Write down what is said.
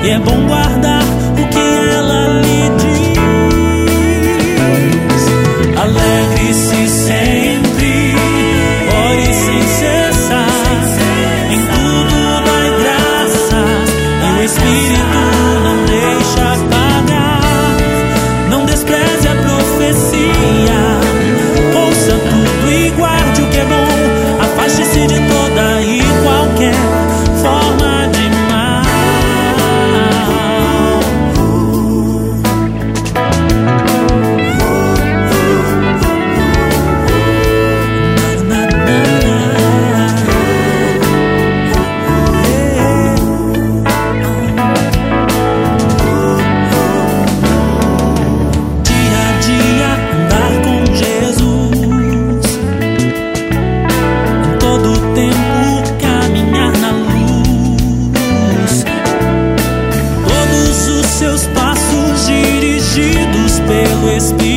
e é bom guardar o que ela lhe diz. Alegre-se sempre, ore sem cessar, em tudo dai graças, e o Espírito não deixa apagar. Não despreze a profecia, ouça tudo e guarde o que é bom, afaste-se de toda e qualquer forma de mal. Dia a dia andar com Jesus, em todo o tempo caminhar na luz, todos os seus passos dirigidos pelo Espírito.